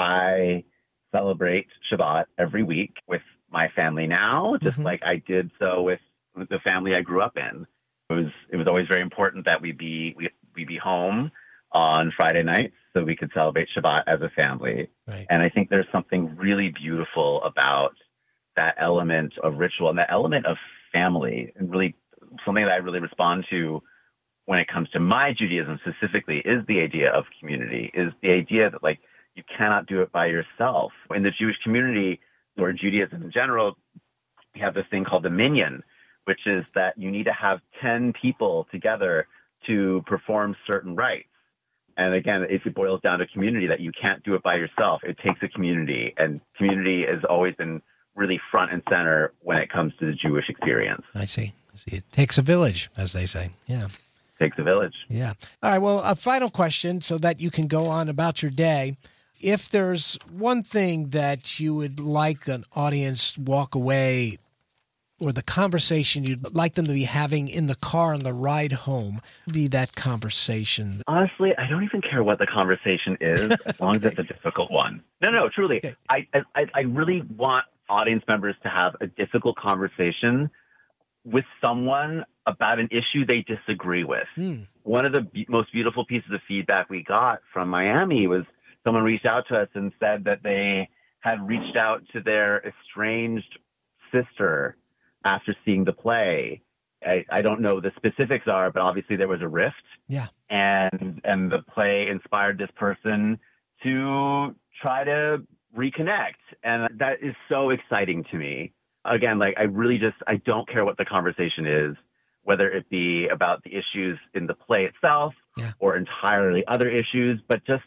I celebrate Shabbat every week with my family now, just mm-hmm. like I did so with the family I grew up in. It was it was always very important that we be we, we be home on Friday nights so we could celebrate Shabbat as a family. Right. And I think there's something really beautiful about that element of ritual and that element of family, and really something that I really respond to when it comes to my Judaism specifically is the idea of community, is the idea that, like, you cannot do it by yourself. In the Jewish community, or Judaism in general, we have this thing called the minyan, which is that you need to have ten people together to perform certain rites. And again, if it boils down to community, that you can't do it by yourself. It takes a community, and community has always been really front and center when it comes to the Jewish experience.
I see. It takes a village, as they say. Yeah.
Takes a village.
Yeah. All right. Well, a final question so that you can go on about your day. If there's one thing that you would like an audience walk away, or the conversation you'd like them to be having in the car on the ride home, be that conversation?
Honestly, I don't even care what the conversation is, as long okay. as it's a difficult one. No, no, truly. Okay. I, I, I really want audience members to have a difficult conversation with someone about an issue they disagree with. Hmm. One of the be- most beautiful pieces of feedback we got from Miami was someone reached out to us and said that they had reached out to their estranged sister after seeing the play. I, I don't know what the specifics are, but obviously there was a rift.
Yeah.
And and the play inspired this person to try to reconnect. And that is so exciting to me. Again, like I really just, I don't care what the conversation is, whether it be about the issues in the play itself
yeah.
or entirely other issues, but just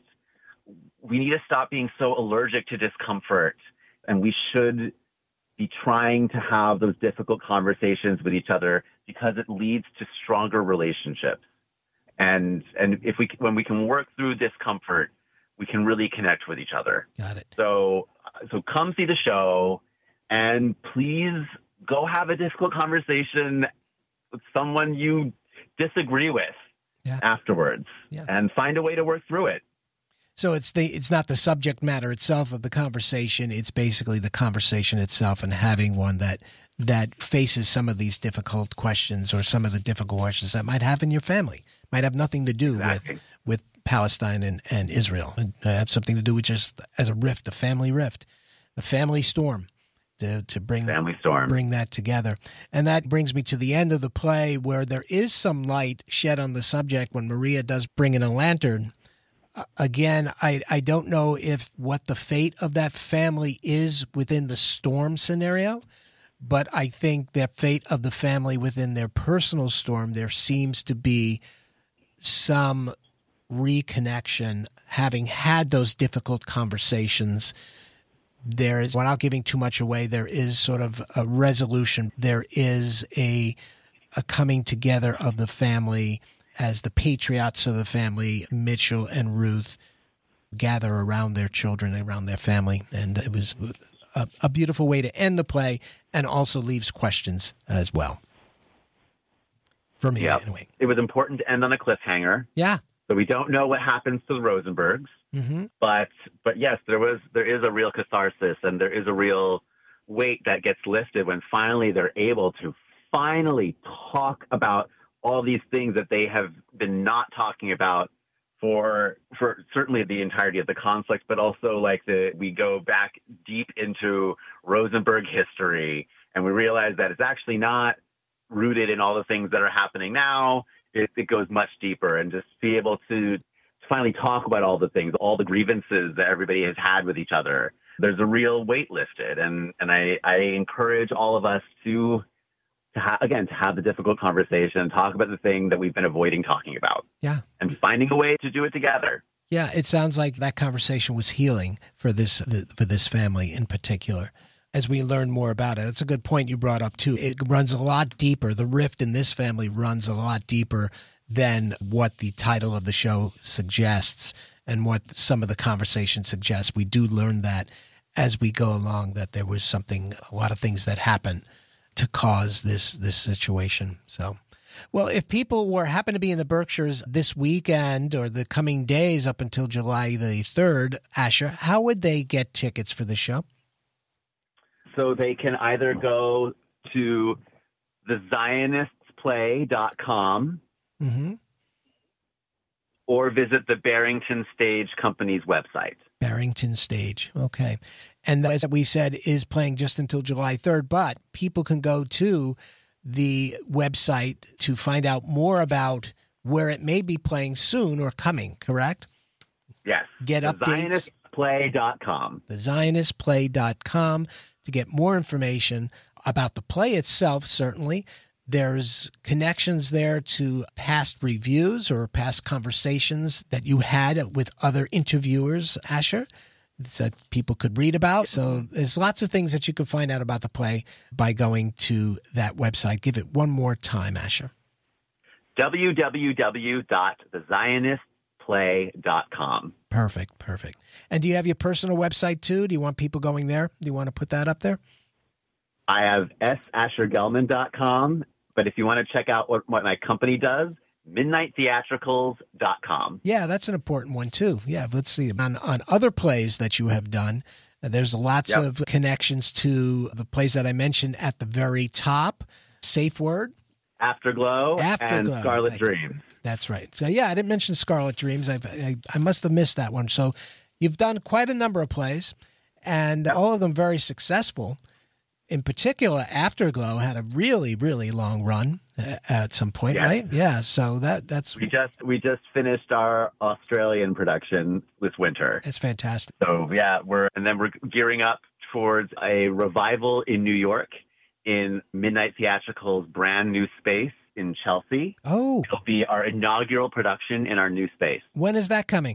we need to stop being so allergic to discomfort. And we should be trying to have those difficult conversations with each other because it leads to stronger relationships. And and if we when we can work through discomfort, we can really connect with each other.
Got it.
So so come see the show, and please go have a difficult conversation with someone you disagree with
yeah.
afterwards,
yeah.
and find a way to work through it.
So it's the it's not the subject matter itself of the conversation. It's basically the conversation itself and having one that that faces some of these difficult questions or some of the difficult questions that might have in your family. Might have nothing to do
exactly.
with, with Palestine and, and Israel. It have something to do with just as a rift, a family rift, a family storm to, to bring,
family storm.
bring that together. And that brings me to the end of the play where there is some light shed on the subject when Maria does bring in a lantern. Uh, again, I, I don't know if what the fate of that family is within the storm scenario, but I think the fate of the family within their personal storm, there seems to be some reconnection, having had those difficult conversations. There is, without giving too much away, there is sort of a resolution. There is a, a coming together of the family as the patriots of the family, Mitchell and Ruth, gather around their children, around their family. And it was a, a beautiful way to end the play, and also leaves questions as well. For me,
yep.
anyway.
It was important to end on a cliffhanger.
Yeah.
So we don't know what happens to the Rosenbergs,
mm-hmm.
but but yes, there was there is a real catharsis, and there is a real weight that gets lifted when finally they're able to finally talk about all these things that they have been not talking about for for certainly the entirety of the conflict, but also like the we go back deep into Rosenberg history, and we realize that it's actually not rooted in all the things that are happening now. It, it goes much deeper, and just be able to finally talk about all the things, all the grievances that everybody has had with each other. There's a real weight lifted, and, and I, I encourage all of us to, to ha- again, to have the difficult conversation, talk about the thing that we've been avoiding talking about.
Yeah.
And finding a way to do it together.
Yeah, it sounds like that conversation was healing for this for this family in particular. As we learn more about it, it's a good point you brought up, too. It runs a lot deeper. The rift in this family runs a lot deeper than what the title of the show suggests and what some of the conversation suggests. We do learn that as we go along, that there was something, a lot of things that happened to cause this this situation. So, well, if people were happen to be in the Berkshires this weekend or the coming days up until July the third, Asher, how would they get tickets for the show?
So they can either go to the zionists play dot com
mm-hmm.
or visit the Barrington Stage Company's website.
Barrington Stage. Okay. And as we said, is playing just until July third, but people can go to the website to find out more about where it may be playing soon or coming, correct?
Yes.
Get
the
updates.
zionist play dot com.
the zionist play dot com to get more information about the play itself, certainly. There's connections there to past reviews or past conversations that you had with other interviewers, Asher, that people could read about. So there's lots of things that you can find out about the play by going to that website. Give it one more time, Asher.
w w w dot the zionist play dot com.
Perfect, perfect. And do you have your personal website too? Do you want people going there? Do you want to put that up there?
I have s asher gelman dot com, but if you want to check out what, what my company does, midnight theatricals dot com.
Yeah, that's an important one too. Yeah, let's see. On, on other plays that you have done, there's lots
yep.
of connections to the plays that I mentioned at the very top. Safe Word.
Afterglow,
Afterglow.
and Scarlet
Thank
Dreams.
You. That's right. So yeah, I didn't mention Scarlet Dreams. I, I I must have missed that one. So You've done quite a number of plays, and all of them very successful. In particular, Afterglow had a really, really long run at some point, yes. right? Yeah, so that that's
we just we just finished our Australian production this winter.
It's fantastic.
So yeah, we're and then we're gearing up towards a revival in New York in Midnight Theatrical's brand new space in Chelsea.
Oh,
it'll be our inaugural production in our new space.
When is that coming?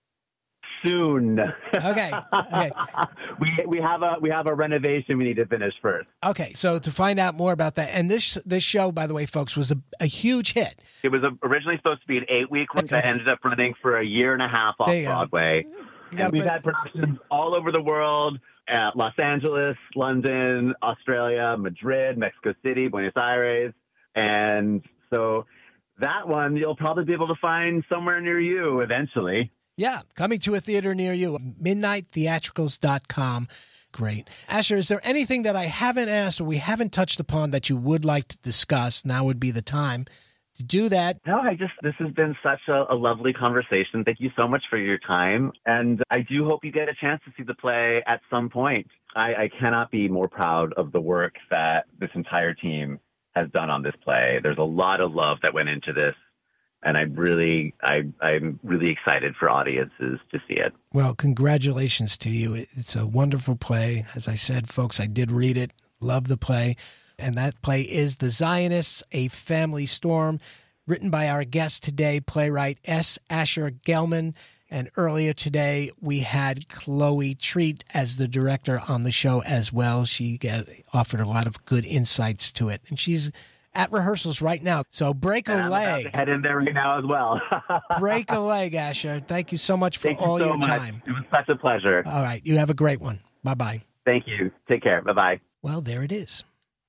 Soon.
Okay. Okay.
we we have a we have a renovation we need to finish first.
Okay. So to find out more about that, and this this show, by the way, folks, was a, a huge hit.
It was originally supposed to be an eight week run,
okay.
that ended up running for a year and a half off Broadway. And we've had productions all over the world: at Los Angeles, London, Australia, Madrid, Mexico City, Buenos Aires, and so that one you'll probably be able to find somewhere near you eventually.
Yeah, coming to a theater near you, midnight theatricals dot com. Great. Asher, is there anything that I haven't asked or we haven't touched upon that you would like to discuss? Now would be the time to do that.
No, I just, this has been such a, a lovely conversation. Thank you so much for your time. And I do hope you get a chance to see the play at some point. I, I cannot be more proud of the work that this entire team has done on this play. There's a lot of love that went into this. And I'm really, I, I'm really excited for audiences to see it.
Well, congratulations to you. It's a wonderful play. As I said, folks, I did read it, love the play. And that play is The Zionists, A Family Storm, written by our guest today, playwright S. Asher Gelman. And earlier today, we had Chloe Treat as the director on the show as well. She offered a lot of good insights to it. And she's at rehearsals right now. So break a
and I'm
leg.
About to head in there right now as well.
Break a leg, Asher. Thank you so much for
Thank
all
you so
your
much.
time.
It was such a pleasure.
All right. You have a great one. Bye-bye.
Thank you. Take care. Bye-bye.
Well, there it is.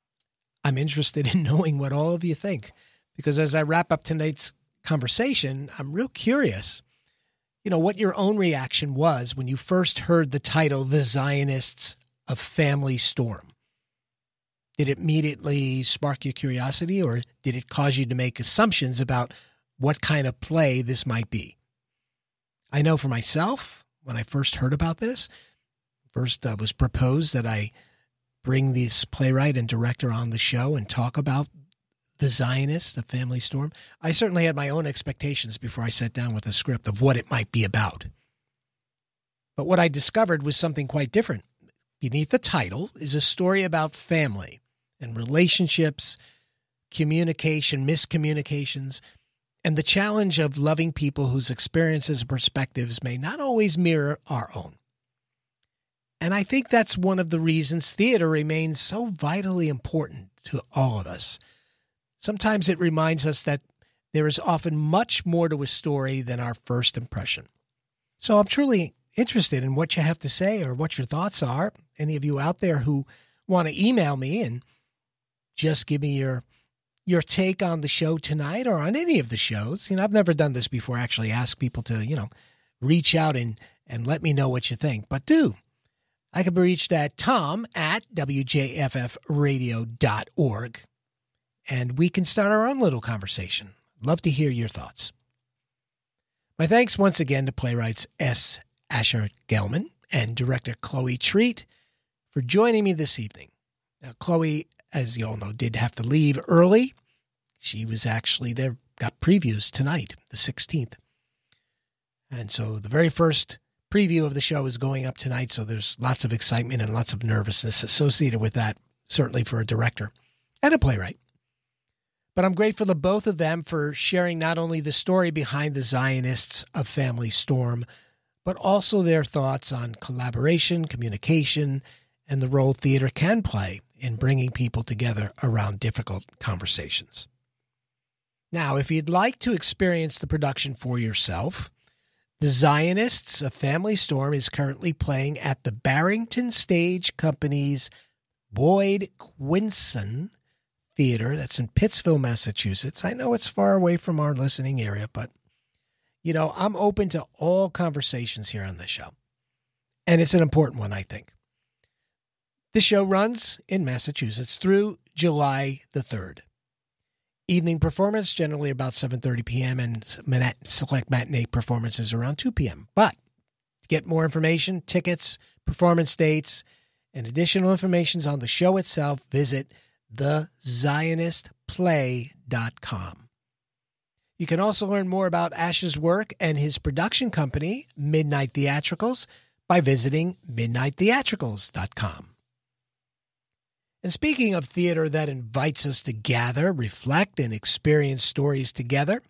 I'm interested in knowing what all of you think, because as I wrap up tonight's conversation, I'm real curious, you know, what your own reaction was when you first heard the title, The Zionists, A Family Storm. Did it immediately spark your curiosity, or did it cause you to make assumptions about what kind of play this might be? I know for myself, when I first heard about this, first uh, was proposed that I bring this playwright and director on the show and talk about The Zionists, A Family Storm. I certainly had my own expectations before I sat down with a script of what it might be about. But what I discovered was something quite different. Beneath the title is a story about family and relationships, communication, miscommunications, and the challenge of loving people whose experiences and perspectives may not always mirror our own. And I think that's one of the reasons theater remains so vitally important to all of us. Sometimes it reminds us that there is often much more to a story than our first impression. So I'm truly interested in what you have to say or what your thoughts are. Any of you out there who want to email me and just give me your your take on the show tonight or on any of the shows. You know, I've never done this before, actually ask people to, you know, reach out and, and let me know what you think. But do. I can be reached at tom at w j f f radio dot org, and we can start our own little conversation. Love to hear your thoughts. My thanks once again to playwrights S. Asher Gelman and director Chloe Treat for joining me this evening. Now, Chloe, as you all know, did have to leave early. She was actually there, got previews tonight, the sixteenth. And so the very first preview of the show is going up tonight, so there's lots of excitement and lots of nervousness associated with that, certainly for a director and a playwright. But I'm grateful to both of them for sharing not only the story behind The Zionists, A Family Storm, but also their thoughts on collaboration, communication, and the role theater can play in bringing people together around difficult conversations. Now, if you'd like to experience the production for yourself, The Zionists, A Family Storm is currently playing at the Barrington Stage Company's Boyd Quinson Theater. That's in Pittsville, Massachusetts. I know it's far away from our listening area, but, you know, I'm open to all conversations here on this show. And it's an important one, I think. The show runs in Massachusetts through July the third. Evening performance, generally about seven thirty p.m., and select matinee performances around two p.m. But get more information, tickets, performance dates, and additional information on the show itself, visit the zionist play dot com. You can also learn more about Ash's work and his production company, Midnight Theatricals, by visiting midnight theatricals dot com. And speaking of theater that invites us to gather, reflect, and experience stories together,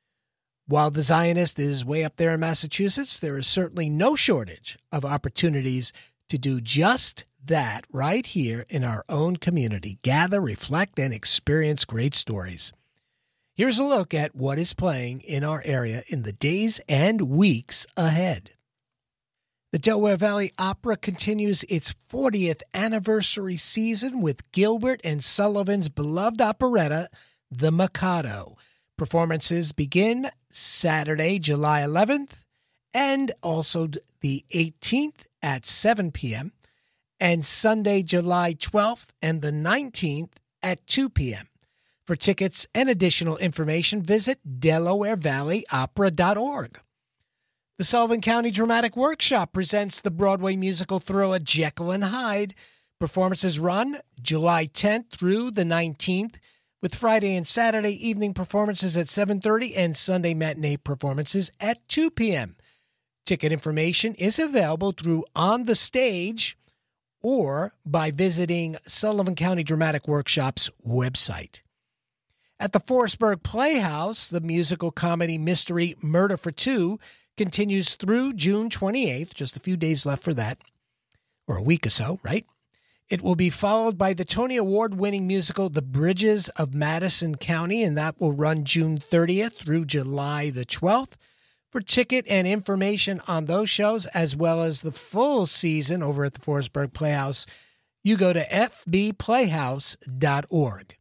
while the Zionist is way up there in Massachusetts, there is certainly no shortage of opportunities to do just that right here in our own community. Gather, reflect, and experience great stories. Here's a look at what is playing in our area in the days and weeks ahead. The Delaware Valley Opera continues its fortieth anniversary season with Gilbert and Sullivan's beloved operetta, The Mikado. Performances begin Saturday, July eleventh, and also the eighteenth at seven p.m., and Sunday, July twelfth and the nineteenth at two p.m. For tickets and additional information, visit delaware valley opera dot org. The Sullivan County Dramatic Workshop presents the Broadway musical thriller Jekyll and Hyde. Performances run July tenth through the nineteenth, with Friday and Saturday evening performances at seven thirty and Sunday matinee performances at two p.m. Ticket information is available through On the Stage or by visiting Sullivan County Dramatic Workshop's website. At the Forestburg Playhouse, the musical comedy mystery Murder for Two continues through June twenty-eighth, just a few days left for that, or a week or so, right? It will be followed by the Tony Award-winning musical The Bridges of Madison County, and that will run June thirtieth through July the twelfth. For ticket and information on those shows, as well as the full season over at the Forestburg Playhouse, you go to f b playhouse dot org.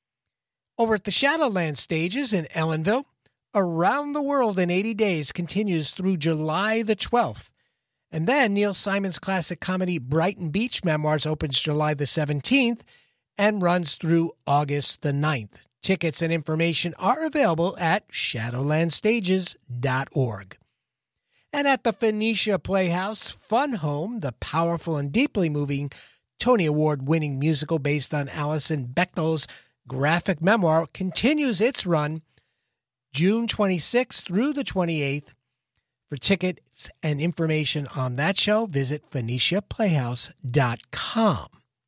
Over at the Shadowland Stages in Ellenville, Around the World in eighty days continues through July the twelfth. And then Neil Simon's classic comedy Brighton Beach Memoirs opens July the seventeenth and runs through August the ninth. Tickets and information are available at shadowland stages dot org. And at the Phoenicia Playhouse, Fun Home, the powerful and deeply moving Tony Award-winning musical based on Alison Bechdel's graphic memoir, continues its run June twenty-sixth through the twenty-eighth. For tickets and information on that show, visit phoenicia playhouse dot com.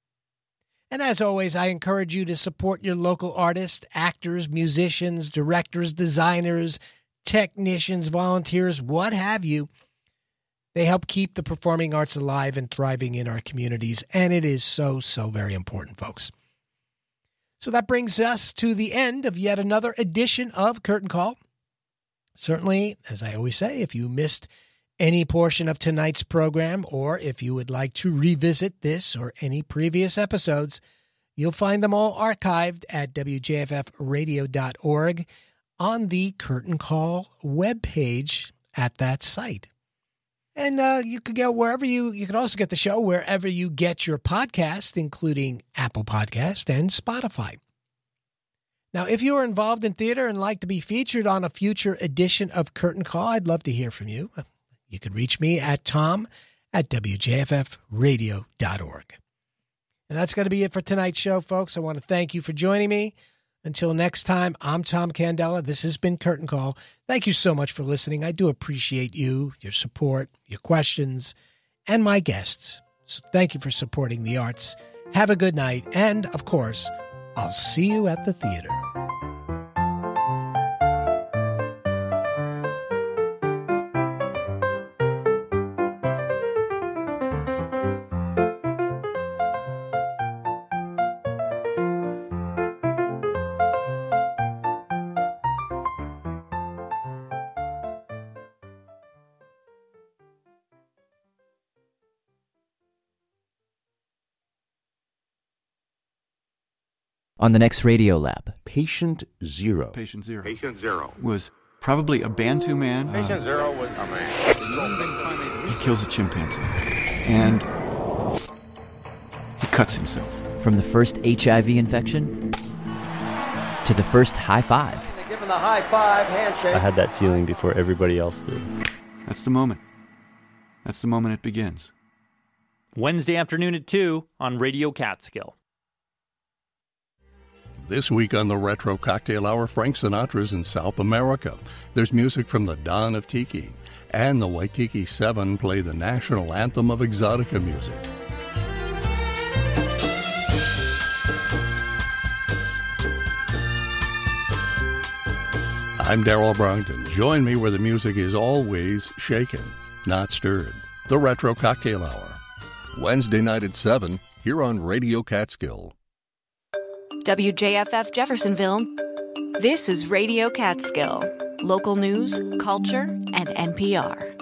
And as always, I encourage you to support your local artists, actors, musicians, directors, designers, technicians, volunteers, what have you. They help keep the performing arts alive and thriving in our communities, and it is so, so very important, folks. So that brings us to the end of yet another edition of Curtain Call. Certainly, as I always say, if you missed any portion of tonight's program, or if you would like to revisit this or any previous episodes, you'll find them all archived at w j f f radio dot org on the Curtain Call webpage at that site. And uh, you could go wherever you, you can also get the show wherever you get your podcast, including Apple Podcast and Spotify. Now, if you are involved in theater and like to be featured on a future edition of Curtain Call, I'd love to hear from you. You can reach me at tom at w j f f radio dot org. And that's going to be it for tonight's show, folks. I want to thank you for joining me. Until next time, I'm Tom Candela. This has been Curtain Call. Thank you so much for listening. I do appreciate you, your support, your questions, and my guests. So thank you for supporting the arts. Have a good night. And, of course, I'll see you at the theater.
On the next Radio Lab,
Patient Zero.
Patient Zero.
Patient Zero
was probably a Bantu man.
Patient uh, Zero was a man.
He kills a chimpanzee. And he cuts himself.
From the first H I V infection to the first high five.
Give him the high five handshake.
I had that feeling before everybody else did.
That's the moment that's the moment it begins.
Wednesday afternoon at two on Radio Catskill.
This week on the Retro Cocktail Hour, Frank Sinatra's in South America. There's music from the Dawn of Tiki, and the Waitiki Seven play the national anthem of exotica music. I'm Darrell Brogdon. Join me where the music is always shaken, not stirred. The Retro Cocktail Hour. Wednesday night at seven, here on Radio Catskill.
W J F F Jeffersonville. This is Radio Catskill. Local news, culture, and N P R.